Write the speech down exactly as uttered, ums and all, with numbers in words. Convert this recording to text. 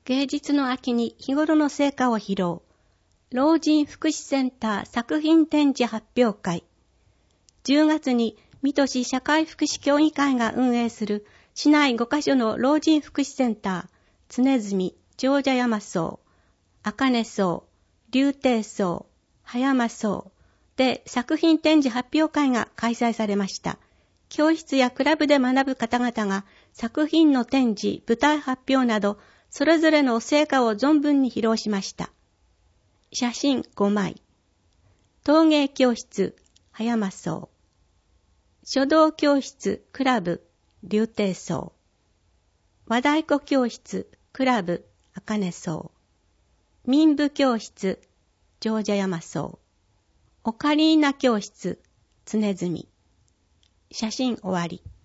芸術の秋に日頃の成果を披露。老人福祉センター作品展示発表会。じゅうがつに水戸市社会福祉協議会が運営する市内ごカ所の老人福祉センター、常住、長者山荘、茜荘、竜亭荘、葉山荘で作品展示発表会が開催されました。教室やクラブで学ぶ方々が作品の展示、舞台発表など、それぞれの成果を存分に披露しました。写真ごまい。陶芸教室、葉山荘。書道教室、クラブ、竜亭荘。和太鼓教室、クラブ、茜荘。民部教室、長者山荘。オカリーナ教室、常住。写真終わり。